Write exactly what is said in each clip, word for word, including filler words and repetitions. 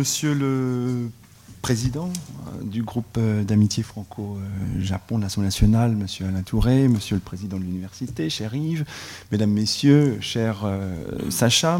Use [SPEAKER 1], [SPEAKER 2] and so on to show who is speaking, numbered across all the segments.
[SPEAKER 1] Monsieur le Président du groupe d'amitié franco-japon de l'Assemblée nationale, Monsieur Alain Touré, Monsieur le Président de l'Université, cher Yves, Mesdames, Messieurs, cher euh, Sacha,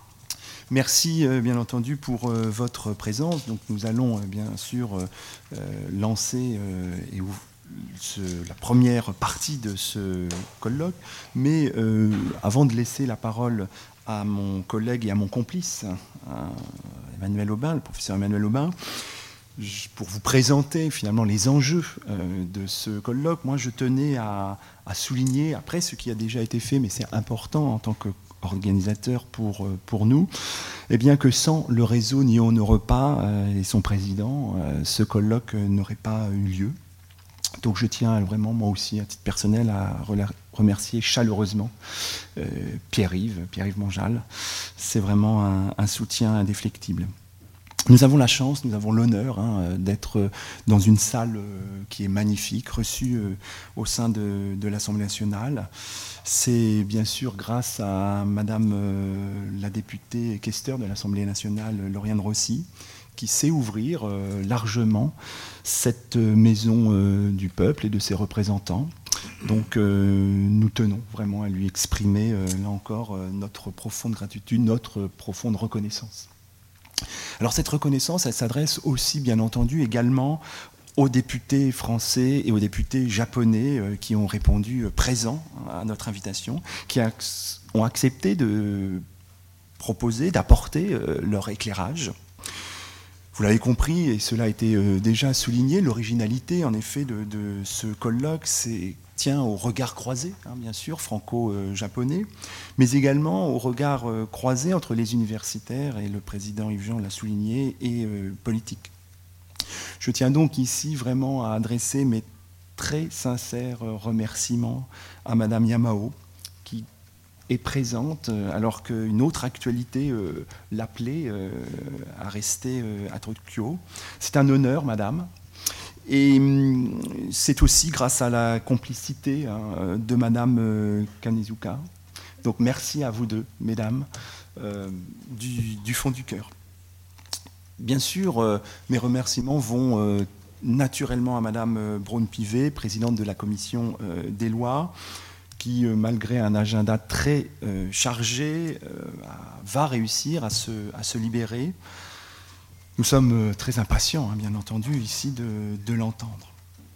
[SPEAKER 1] merci euh, bien entendu pour euh, votre présence. Donc, nous allons euh, bien sûr euh, lancer euh, et ouvrir Ce, la première partie de ce colloque, mais euh, avant de laisser la parole à mon collègue et à mon complice, à Emmanuel Aubin, le professeur Emmanuel Aubin, je, pour vous présenter finalement les enjeux euh, de ce colloque, moi je tenais à, à souligner, après ce qui a déjà été fait, mais c'est important en tant qu'organisateur pour, pour nous, eh bien que sans le réseau Nihon no Repas euh, et son président, euh, ce colloque n'aurait pas eu lieu. Donc je tiens vraiment, moi aussi, à titre personnel, à remercier chaleureusement euh, Pierre-Yves, Pierre-Yves Monjal. C'est vraiment un, un soutien indéflectible. Nous avons la chance, nous avons l'honneur hein, d'être dans une salle euh, qui est magnifique, reçue euh, au sein de, de l'Assemblée nationale. C'est bien sûr grâce à Madame euh, la députée questeur de l'Assemblée nationale, Lauriane Rossi, qui sait ouvrir euh, largement cette maison euh, du peuple et de ses représentants. Donc euh, nous tenons vraiment à lui exprimer, euh, là encore, euh, notre profonde gratitude, notre profonde reconnaissance. Alors cette reconnaissance, elle s'adresse aussi, bien entendu, également aux députés français et aux députés japonais euh, qui ont répondu euh, présents à notre invitation, qui a, ont accepté de proposer, d'apporter euh, leur éclairage. Vous l'avez compris, et cela a été euh, déjà souligné, l'originalité, en effet, de, de ce colloque c'est, tient au regard croisé, hein, bien sûr, franco-japonais, mais également au regard euh, croisé entre les universitaires, et le président Yves Jean l'a souligné, et euh, politique. Je tiens donc ici vraiment à adresser mes très sincères remerciements à Madame Yamao, qui est présente, alors qu'une autre actualité euh, l'appelait euh, à rester euh, à Tokyo. C'est un honneur, madame. Et hum, c'est aussi grâce à la complicité hein, de madame euh, Kanizuka. Donc merci à vous deux, mesdames, euh, du, du fond du cœur. Bien sûr, euh, mes remerciements vont euh, naturellement à madame Braun-Pivet, présidente de la commission euh, des lois, qui, malgré un agenda très euh, chargé, euh, va réussir à se, à se libérer. Nous sommes euh, très impatients, hein, bien entendu, ici, de, de l'entendre.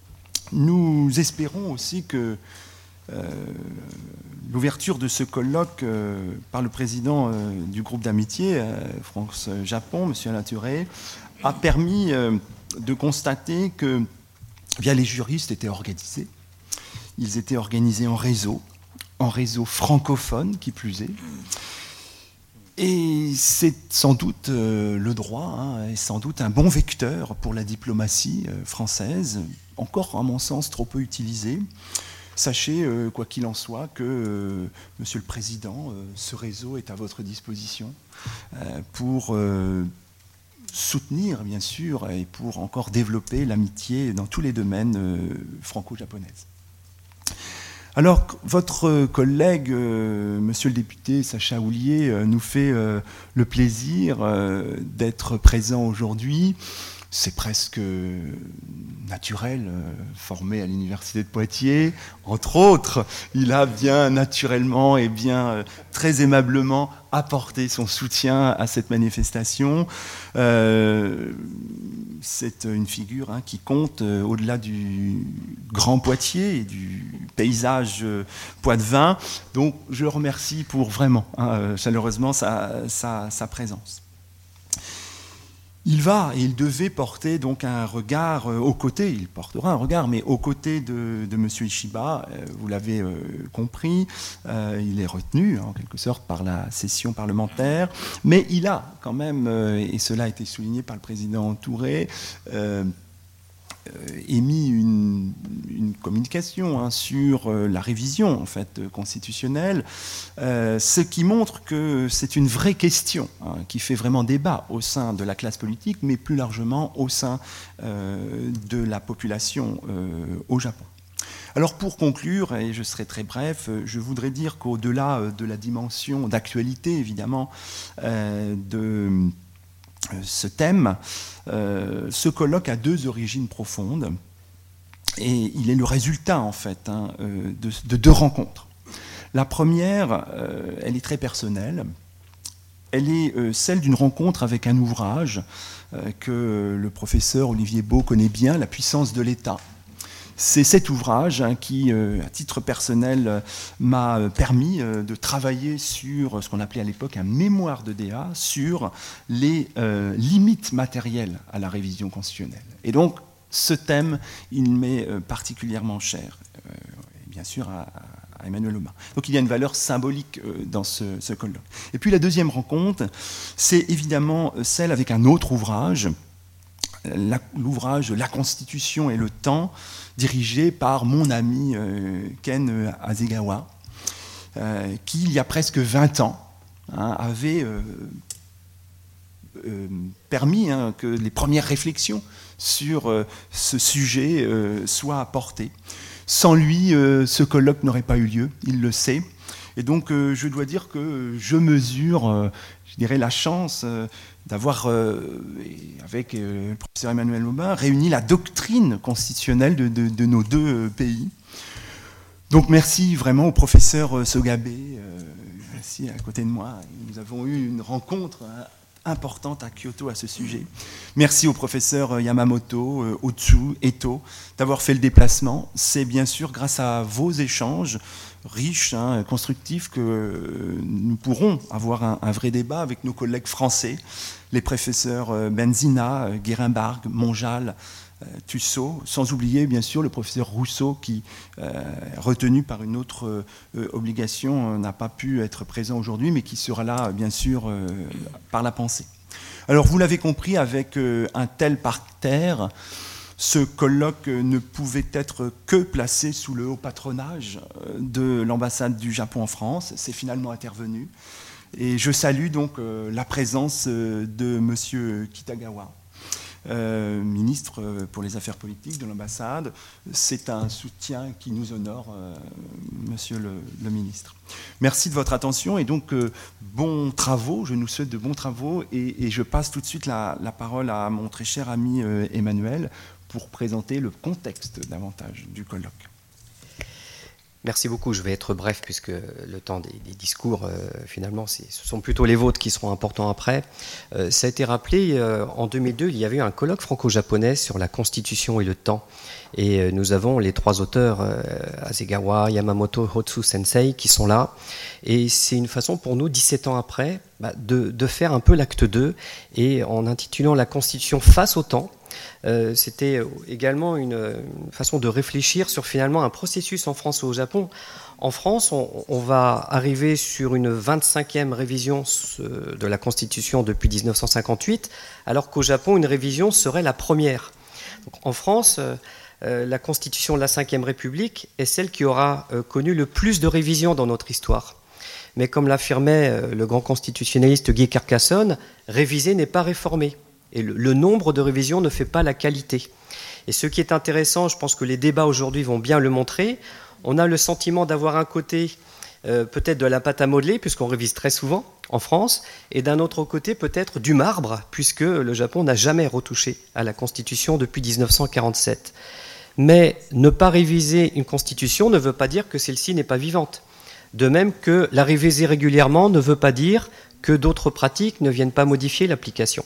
[SPEAKER 1] Nous espérons aussi que euh, l'ouverture de ce colloque euh, par le président euh, du groupe d'amitié, euh, France-Japon, M. Alain Touré, a permis euh, de constater que eh bien, les juristes étaient organisés. Ils étaient organisés en réseau, en réseau francophone qui plus est. Et c'est sans doute euh, le droit, hein, et sans doute un bon vecteur pour la diplomatie euh, française, encore à mon sens trop peu utilisée. Sachez, euh, quoi qu'il en soit, que, euh, Monsieur le Président, euh, ce réseau est à votre disposition euh, pour euh, soutenir, bien sûr, et pour encore développer l'amitié dans tous les domaines euh, franco-japonaises. Alors, votre collègue, euh, monsieur le député Sacha Houlié, euh, nous fait euh, le plaisir euh, d'être présent aujourd'hui. C'est presque naturel, euh, formé à l'université de Poitiers. Entre autres, il a bien naturellement et bien euh, très aimablement apporté son soutien à cette manifestation. Euh, c'est une figure hein, qui compte euh, au-delà du Grand Poitiers et du paysage euh, poitevin. Donc, je le remercie pour vraiment, hein, chaleureusement, sa, sa, sa présence. Il va et il devait porter donc un regard euh, aux côtés, il portera un regard, mais aux côtés de, de M. Ishiba, euh, vous l'avez euh, compris, euh, il est retenu en quelque sorte par la session parlementaire, mais il a quand même, euh, et cela a été souligné par le président Touré, euh, Euh, émis une, une communication hein, sur euh, la révision en fait, constitutionnelle, euh, ce qui montre que c'est une vraie question hein, qui fait vraiment débat au sein de la classe politique, mais plus largement au sein euh, de la population euh, au Japon. Alors pour conclure, et je serai très bref, je voudrais dire qu'au-delà de la dimension d'actualité, évidemment, euh, de ce thème, euh, ce colloque a deux origines profondes et il est le résultat en fait hein, de, de deux rencontres. La première, euh, elle est très personnelle. Elle est euh, celle d'une rencontre avec un ouvrage euh, que le professeur Olivier Beau connaît bien, La puissance de l'État. C'est cet ouvrage hein, qui, euh, à titre personnel, euh, m'a permis euh, de travailler sur ce qu'on appelait à l'époque un mémoire de D A, sur les euh, limites matérielles à la révision constitutionnelle. Et donc, ce thème, il m'est euh, particulièrement cher, euh, et bien sûr à, à Emmanuel Aubin. Donc il y a une valeur symbolique euh, dans ce, ce colloque. Et puis la deuxième rencontre, c'est évidemment celle avec un autre ouvrage, l'ouvrage La Constitution et le temps, dirigé par mon ami euh, Ken Hasegawa, euh, qui, il y a presque vingt ans, hein, avait euh, euh, permis hein, que les premières réflexions sur euh, ce sujet euh, soient apportées. Sans lui, euh, ce colloque n'aurait pas eu lieu, il le sait. Et donc, euh, je dois dire que je mesure, euh, je dirais, la chance euh, d'avoir, euh, avec euh, le professeur Emmanuel Aubin, réuni la doctrine constitutionnelle de, de, de nos deux euh, pays. Donc, merci vraiment au professeur euh, Sogabe, euh, ici à côté de moi. Nous avons eu une rencontre hein, importante à Kyoto à ce sujet. Merci au professeur Yamamoto, euh, Otsu, Eto, d'avoir fait le déplacement. C'est bien sûr grâce à vos échanges riches, hein, constructifs, que nous pourrons avoir un, un vrai débat avec nos collègues français, les professeurs Benzina, Guérin-Bargue, Monjal, euh, Tussaud, sans oublier bien sûr le professeur Rousseau qui, euh, retenu par une autre euh, obligation, euh, n'a pas pu être présent aujourd'hui, mais qui sera là bien sûr euh, par la pensée. Alors vous l'avez compris, avec euh, un tel parterre, ce colloque ne pouvait être que placé sous le haut patronage de l'ambassade du Japon en France. C'est finalement intervenu. Et je salue donc euh, la présence euh, de M. Kitagawa, euh, ministre pour les Affaires politiques de l'ambassade. C'est un soutien qui nous honore, euh, Monsieur le, le ministre. Merci de votre attention et donc euh, bons travaux. Je nous souhaite de bons travaux et, et je passe tout de suite la, la parole à mon très cher ami euh, Emmanuel pour présenter le contexte davantage du colloque.
[SPEAKER 2] Merci beaucoup. Je vais être bref puisque le temps des, des discours, euh, finalement, ce sont plutôt les vôtres qui seront importants après. Euh, ça a été rappelé, euh, en deux mille deux, il y avait eu un colloque franco-japonais sur la Constitution et le temps. Et euh, nous avons les trois auteurs, euh, Hasegawa, Yamamoto, Otsu Sensei, qui sont là. Et c'est une façon pour nous, dix-sept ans après, bah, de, de faire un peu l'acte deux. Et en intitulant la Constitution face au temps, Euh, c'était également une, une façon de réfléchir sur finalement un processus en France ou au Japon. En France, on, on va arriver sur une vingt-cinquième révision de la Constitution depuis mille neuf cent cinquante-huit, alors qu'au Japon, une révision serait la première. Donc, en France, euh, la Constitution de la cinquième République est celle qui aura euh, connu le plus de révisions dans notre histoire. Mais comme l'affirmait euh, le grand constitutionnaliste Guy Carcassonne, réviser n'est pas réformer. Et le, le nombre de révisions ne fait pas la qualité. Et ce qui est intéressant, je pense que les débats aujourd'hui vont bien le montrer, on a le sentiment d'avoir un côté euh, peut-être de la pâte à modeler, puisqu'on révise très souvent en France, et d'un autre côté peut-être du marbre, puisque le Japon n'a jamais retouché à la Constitution depuis mille neuf cent quarante-sept. Mais ne pas réviser une Constitution ne veut pas dire que celle-ci n'est pas vivante. De même que la réviser régulièrement ne veut pas dire que d'autres pratiques ne viennent pas modifier l'application.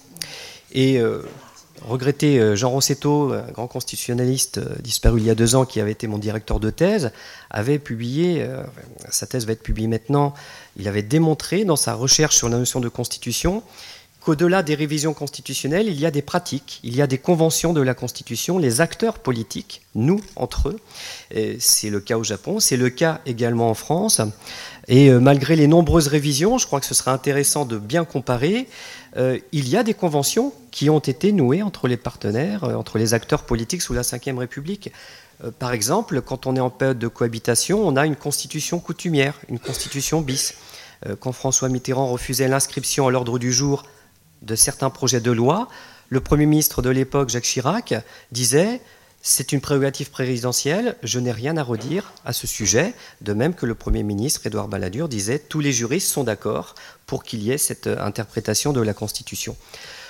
[SPEAKER 2] Et euh, regretter euh, Jean Rossetto, un grand constitutionnaliste euh, disparu il y a deux ans, qui avait été mon directeur de thèse, avait publié, euh, sa thèse va être publiée maintenant, il avait démontré dans sa recherche sur la notion de constitution qu'au-delà des révisions constitutionnelles, il y a des pratiques, il y a des conventions de la Constitution, les acteurs politiques, nous, entre eux. Et c'est le cas au Japon, c'est le cas également en France. Et euh, malgré les nombreuses révisions, je crois que ce serait intéressant de bien comparer, euh, il y a des conventions qui ont été nouées entre les partenaires, euh, entre les acteurs politiques sous la cinquième République. Euh, par exemple, quand on est en période de cohabitation, on a une constitution coutumière, une constitution bis. Euh, quand François Mitterrand refusait l'inscription à l'ordre du jour de certains projets de loi, le Premier ministre de l'époque, Jacques Chirac, disait « c'est une prérogative présidentielle, je n'ai rien à redire à ce sujet », de même que le Premier ministre, Édouard Balladur, disait « tous les juristes sont d'accord pour qu'il y ait cette interprétation de la Constitution ».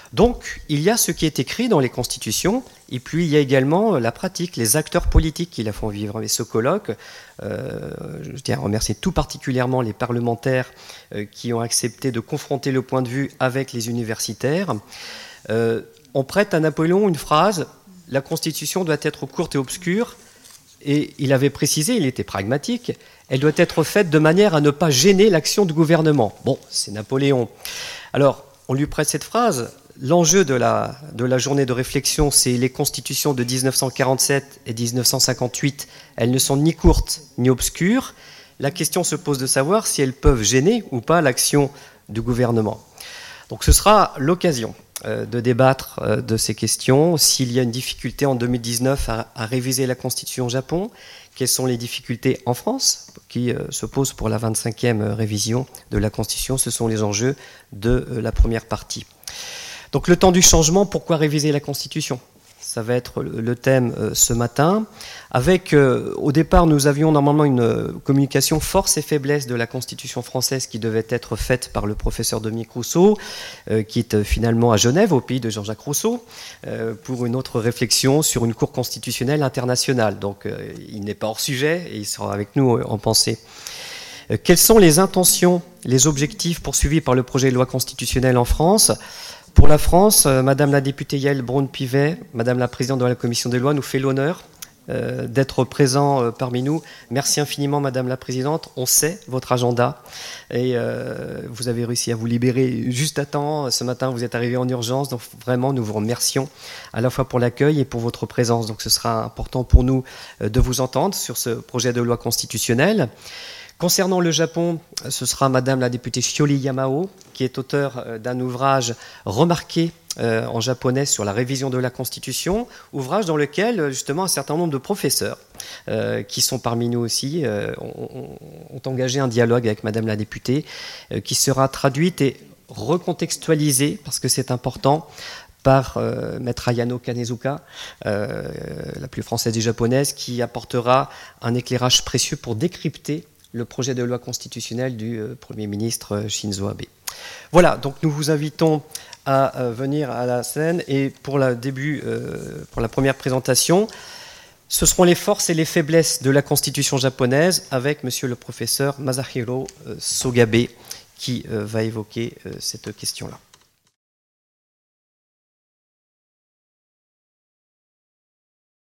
[SPEAKER 2] Donc, il y a ce qui est écrit dans les constitutions, et puis il y a également la pratique, les acteurs politiques qui la font vivre. Et ce colloque, euh, je tiens à remercier tout particulièrement les parlementaires euh, qui ont accepté de confronter le point de vue avec les universitaires. Euh, on prête à Napoléon une phrase, « La Constitution doit être courte et obscure », et il avait précisé, il était pragmatique, « Elle doit être faite de manière à ne pas gêner l'action du gouvernement ». Bon, c'est Napoléon. Alors, on lui prête cette phrase. L'enjeu de la, de la journée de réflexion, c'est les constitutions de mille neuf cent quarante-sept et mille neuf cent cinquante-huit. Elles ne sont ni courtes ni obscures. La question se pose de savoir si elles peuvent gêner ou pas l'action du gouvernement. Donc ce sera l'occasion euh, de débattre euh, de ces questions. S'il y a une difficulté en deux mille dix-neuf à, à réviser la Constitution au Japon, quelles sont les difficultés en France qui euh, se posent pour la vingt-cinquième révision de la Constitution? Ce sont les enjeux de euh, la première partie. Donc le temps du changement, pourquoi réviser la Constitution? Ça va être le thème euh, ce matin. Avec, euh, au départ, nous avions normalement une euh, communication force et faiblesse de la Constitution française qui devait être faite par le professeur Dominique Rousseau, euh, qui est euh, finalement à Genève, au pays de Jean-Jacques Rousseau, euh, pour une autre réflexion sur une Cour constitutionnelle internationale. Donc euh, il n'est pas hors sujet et il sera avec nous euh, en pensée. Euh, quelles sont les intentions, les objectifs poursuivis par le projet de loi constitutionnelle en France ? Pour la France, euh, Madame la députée Yaël Braun-Pivet, Madame la présidente de la commission des lois, nous fait l'honneur euh, d'être présent euh, parmi nous. Merci infiniment, Madame la présidente. On sait votre agenda et euh, vous avez réussi à vous libérer juste à temps. Ce matin, vous êtes arrivé en urgence. Donc vraiment, nous vous remercions à la fois pour l'accueil et pour votre présence. Donc ce sera important pour nous euh, de vous entendre sur ce projet de loi constitutionnelle. Concernant le Japon, ce sera Madame la députée Shioli Yamao, qui est auteure d'un ouvrage remarqué euh, en japonais sur la révision de la Constitution, ouvrage dans lequel justement un certain nombre de professeurs euh, qui sont parmi nous aussi euh, ont, ont engagé un dialogue avec Madame la députée, euh, qui sera traduite et recontextualisée, parce que c'est important, par euh, Maître Ayano Kanezuka, euh, la plus française des japonaises, qui apportera un éclairage précieux pour décrypter le projet de loi constitutionnelle du euh, Premier ministre euh, Shinzo Abe. Voilà, donc nous vous invitons à euh, venir à la scène et pour la début, euh, pour la première présentation, ce seront les forces et les faiblesses de la Constitution japonaise avec monsieur le professeur Masahiro euh, Sogabe qui euh, va évoquer euh, cette question-là.